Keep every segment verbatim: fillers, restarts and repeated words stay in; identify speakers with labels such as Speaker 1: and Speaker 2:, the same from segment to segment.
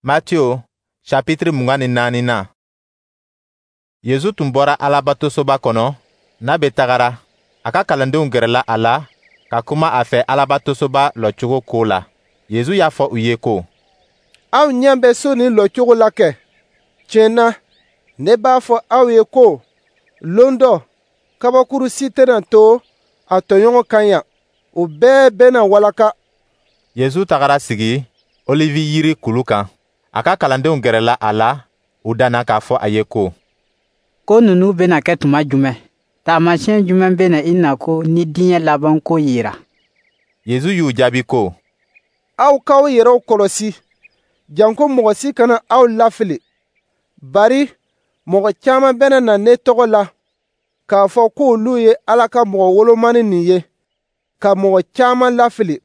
Speaker 1: Matthieu chapitre mugan ni naani na. Yesu tun bɔra alabatosoba kɔnɔ n'a bɛ tagara. A ka kalandenw gɛrɛla a la ka kuma a fɛ alabatosoba lɔcogo ko la. Yesu y'a fɔ u ye ko:
Speaker 2: aw ɲɛ bɛ so ni lɔcogo la kɛ. Tiɲɛ na, ne b'a fɔ aw ye ko lon dɔ kabakuru si tɛna to a tɔɲɔgɔn kan yan. O bɛɛ bɛna walaka.
Speaker 1: Yesu tagara sigi Olivi yiri kulu kan. A ka kalandenw gɛrɛla a la, u danna k'a fɔ a ye ko:
Speaker 3: ko ninnu bɛna kɛ tuma jumɛn? Taamasiyɛn jumɛn bɛna i na ko ni diɲɛ laban ko yira?
Speaker 1: Yesu y'u jaabi ko:
Speaker 2: aw k'aw yɛrɛw kɔlɔsi, janko mɔgɔ si kana aw lafili. Bari mɔgɔ caman bɛna na ne tɔgɔ la k'a fɔ k'olu ye Ala ka mɔgɔ wolomani nin ye, ka mɔgɔ caman lafili.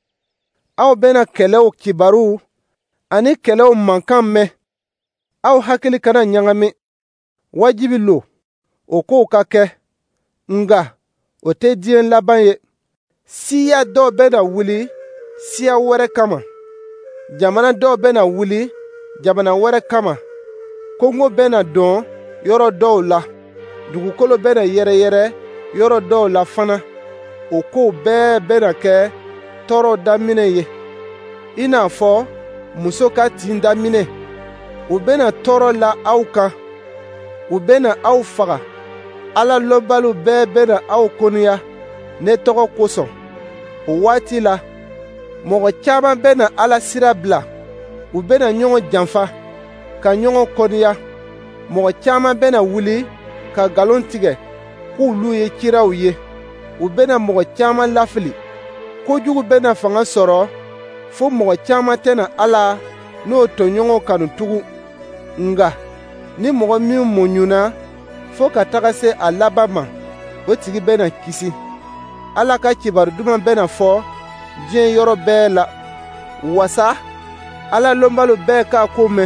Speaker 2: Aw bɛna kɛlɛw kibaru ani kɛlɛw mankan mɛn. Aw hakili kana ɲagami. Wajibi lo, o kow ka kɛ, nga o tɛ diɲɛ laban ye. Siya dɔw bɛna wuli siya wɛrɛ kama. Jamana dɔw bɛna wuli jamana wɛrɛ kama. Kongo bɛna dɔn yɔrɔ dɔw la. Dugukolo bɛna yɛrɛyɛrɛ yɔrɔ dɔw la fana. O kow bɛɛ bɛna kɛ tɔɔrɔ daminɛ ye. I n'a fɔ muso ka tin daminɛ. U bɛna tɔɔrɔ la aw kan. U bɛna aw faga. Ala lɔbalu bɛɛ bɛna aw kɔniya ne tɔgɔ kosɔn. O waati la, mɔgɔ caman bɛna Ala sira bila. U bɛna ɲɔgɔn janfa, ka ɲɔgɔn kɔniya. Mɔgɔ caman bɛna wuli ka nkalon tigɛ k'olu ye ciraw ye. U bɛna mɔgɔ caman lafili. Kojugu bɛna fanga sɔrɔ fo mɔgɔ caman tɛna Ala n'o tɔɲɔgɔnw kanu tugun. Nga ni mɔgɔ min muɲuna fo ka taga se a laban ma, o tigi bɛna kisi. Ala ka kibaru duman bɛna fɔ diɲɛ yɔrɔ bɛɛ la. Wasa, Ala lɔnbalu bɛɛ k'a ko mɛn.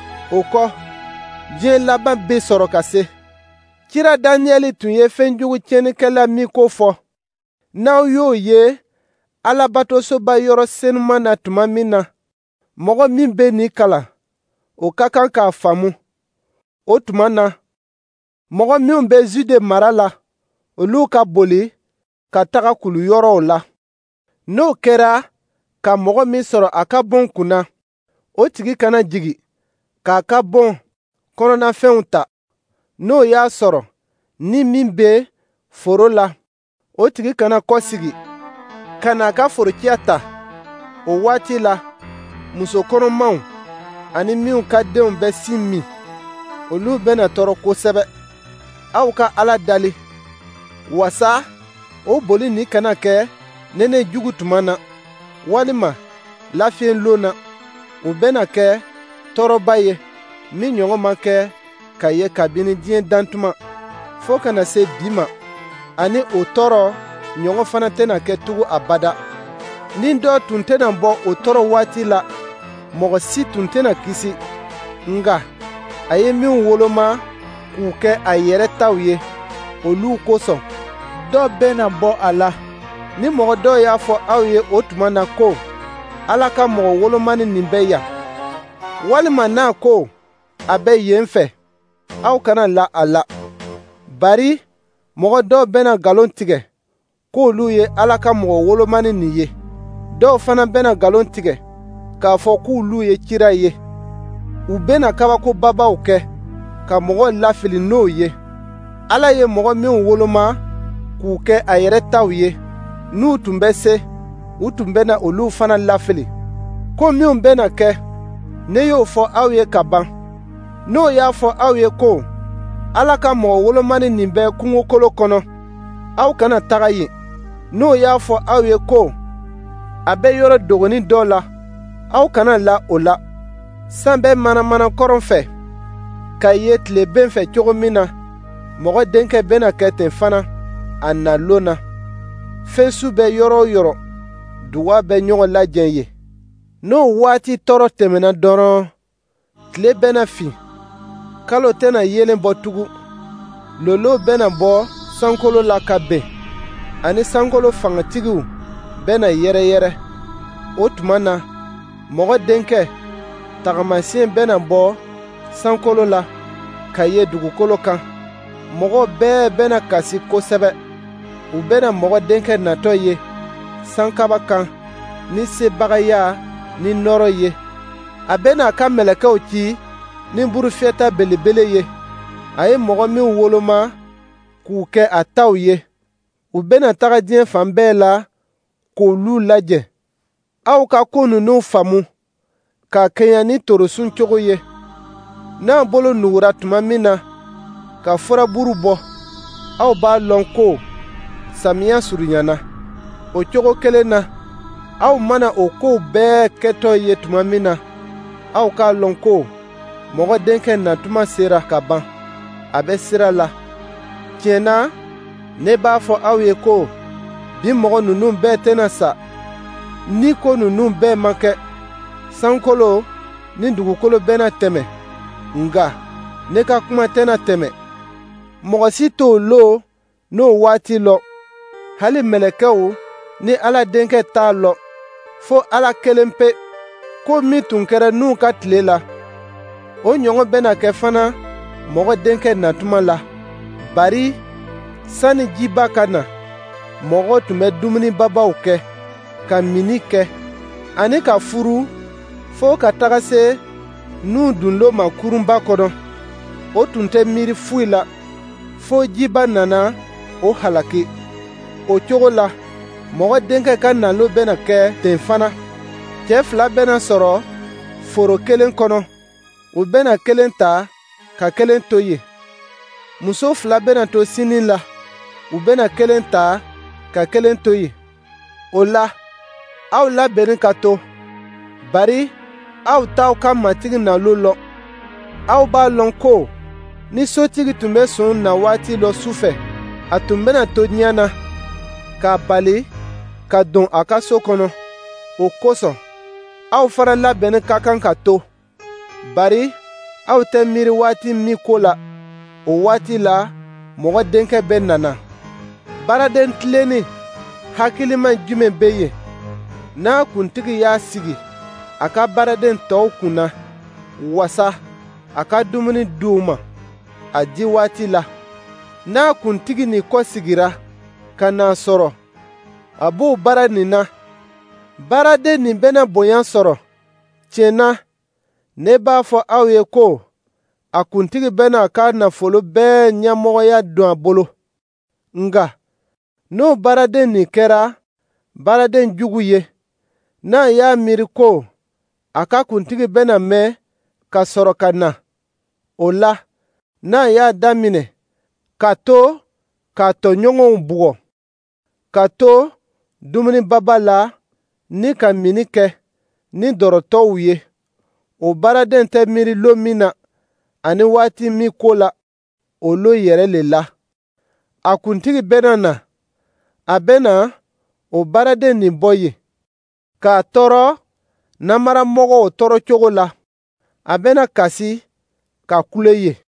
Speaker 2: O kɔ, diɲɛ laban bɛ sɔrɔ ka se. Kira Daniyɛli tun ye fɛnjugu tiɲɛnikɛla min ko fɔ. N'aw y'o ye alabatosoba yɔrɔ senuman na tuma min na, mɔgɔ min bɛ nin kalan, o ka kan k'a faamu. O tuma na, mɔgɔ minnu bɛ Jude mara la, olu ka boli ka taga kulu yɔrɔw la. N'o kɛra ka mɔgɔ min sɔrɔ a ka bɔn kunna, o tigi kana jigi k'a ka bɔn kɔnɔnafɛnw ta. N'o y'a sɔrɔ ni min bɛ foro la, o tigi kana kɔsigi ka n'a ka forokiya ta. O waati la, muso kɔnɔmaw ani minnu ka denw bɛ sin min, olu bɛna tɔɔrɔ kosɛbɛ. Aw ka Ala dali. Wasa, o boli nin kana kɛ nɛnɛ jugu tuma na, walima lafiyɛnlon na. O bɛna kɛ tɔɔrɔba ye min ɲɔgɔn ma kɛ ka ye kabini diɲɛ dantuma fo kana se bi ma. Ani o tɔɔrɔ ɲɔgɔn fana tɛna kɛ tugun abada. Ni dɔ tun tɛna bɔ o tɔɔrɔ waati la, mɔgɔ si tun tɛna kisi. Nga a ye min woloma k'u kɛ a yɛrɛ taw ye, olu kosɔn dɔ bɛna bɔ a la. Ni mɔgɔ dɔw y'a fɔ aw ye o tuma na ko Ala ka mɔgɔ wolomani nin bɛ yan, walima n'a ko a bɛ yen fɛ, aw kana la a la. Bari mɔgɔ dɔw bɛna nkalon tigɛ k'olu ye Ala ka mɔgɔ wolomani nin ye. Dɔw fana bɛna nkalon tigɛ k'a fɔ k'olu ye cira ye. U bɛna kabakobabaw kɛ ka mɔgɔw lafili n'o ye. Ala ye mɔgɔ minnu woloma k'u kɛ a yɛrɛ taw ye. N'u tun bɛ se, u tun bɛna olu fana lafili. Ko minnu bɛna kɛ, ne y'o fɔ aw ye ka ban. N'o y'a fɔ aw ye ko Ala ka mɔgɔ wolomani nin bɛ kungokolo kɔnɔ, aw kana taga yen. N'o y'a fɔ aw ye ko a bɛ yɔrɔ dogonin dɔ la, aw kana la o la. San bɛ manamana kɔrɔn fɛ, ka ye tile bɛn fɛ cogo min na, mɔgɔ denkɛ bɛna kɛ ten fana a nalon na. Fɛn su bɛ yɔrɔ o yɔrɔ, duga bɛ ɲɔgɔn lajɛ ye. N'o waati tɔɔrɔ tɛmɛna dɔrɔn, tile bɛna fin, kalo tɛna yelen bɔ tugun. Lolo bɛna bɔ sankolo la ka bɛn, ani sankolo fangatigiw bɛna yɛrɛyɛrɛ. O tuma na, mɔgɔ denkɛ tagamasiyɛn bɛna bɔ sankolo la ka ye dugukolo kan. Mɔgɔ bɛɛ bɛna kasi kosɛbɛ. U bɛna mɔgɔ denkɛ natɔ ye sankaba kan ni sebagaya ni nɔrɔ ye. A bɛna a ka mɛlɛkɛw ci ni burufyɛta belebele ye. A ye mɔgɔ min woloma k'u kɛ a taw ye. U bɛna taga diɲɛ fan bɛɛ la k'olu lajɛ. Aw ka ko ninnu faamu k'a kɛɲɛ ni torosun cogo ye. N'a bolo nugura tuma min na ka furaburu bɔ, aw b'a lɔn ko samiya surunyana. O cogo kelen na, aw mana o kow bɛɛ kɛtɔ ye tuma min na, aw k'a lɔn ko mɔgɔ denkɛ natuma sera ka ban. A bɛ sira la. Tiɲɛ na, ne b'a fɔ aw ye ko bi mɔgɔ ninnu bɛɛ tɛna sa ni ko ninnu bɛɛ ma kɛ. Sankolo ni dugukolo bɛna tɛmɛ, nga ne ka kuma tɛna tɛmɛ. Mɔgɔ si t'o lo n'o waati lɔ. Hali mɛlɛkɛw ni Ala denkɛ t'a lɔ, fo Ala kelen pe, ko min tun kɛra Nuhu ka tile la. O ɲɔgɔn bɛna kɛ fana mɔgɔ denkɛ natuma la. Bari sani jiba ka na, mɔgɔ tun bɛ dumuni babaw kɛ, ka mini kɛ, ani ka furu fo ka taga se Nuhu dunlo ma kurunba kɔnɔ. O tun tɛ miiri foyi la fo jiba nana o halaki. O cogo la, mɔgɔ denkɛ ka nalo bɛna kɛ ten fana. Cɛ fila bɛna sɔrɔ foro kelen kɔnɔ. U bɛna kelen ta ka kelen to yen. Muso fila bɛna to sini la. U bɛna kelen ta ka kelen to yen. O la, aw labɛnni ka to. Bari aw t'aw ka matigi nalo lɔ. Aw b'a lɔn ko ni sotigi tun bɛ sɔn na waati lɔ sufɛ, a tun bɛna to diɲɛ na k'a bali ka don a ka so kɔnɔ. O kosɔn, aw fana labɛnni ka kan ka to. Bari aw tɛ miiri waati min ko la. O waati la, mɔgɔ denkɛ bɛ nana. Baaraden tilenni hakiliman jumɛn bɛ yen? N'a kuntigi y'a sigi a ka baaraden tɔw kunna, wasa a ka dumuni di u ma a di waati la. N'a kuntigi nin kɔ sigira ka n'a sɔrɔ a b'o baara nin na, baaraden nin bɛna bonya sɔrɔ. Tiɲɛ na, ne b'a fɔ aw ye ko a kuntigi bɛna a ka nafolo bɛɛ ɲɛmɔgɔya don a bolo. Nga n'o baaraden nin kɛra baaraden jugu ye, n'a y'a miiri ko a ka kuntigi bɛna mɛn ka sɔrɔ ka na, o la, n'a y'a daminɛ ka to k'a tɔɲɔgɔnw bugɔ, ka to dumuni baba la ni ka mini kɛ ni dɔrɔtɔw ye, o baaraden tɛ miiri lo min na ani waati min ko la, o lo yɛrɛ le la. A kuntigi bɛna na, a bɛna o baaraden nin bɔ yen, k'a tɔɔrɔ namaramɔgɔw tɔɔrɔ cogo la. A bɛna kasi ka kule yen.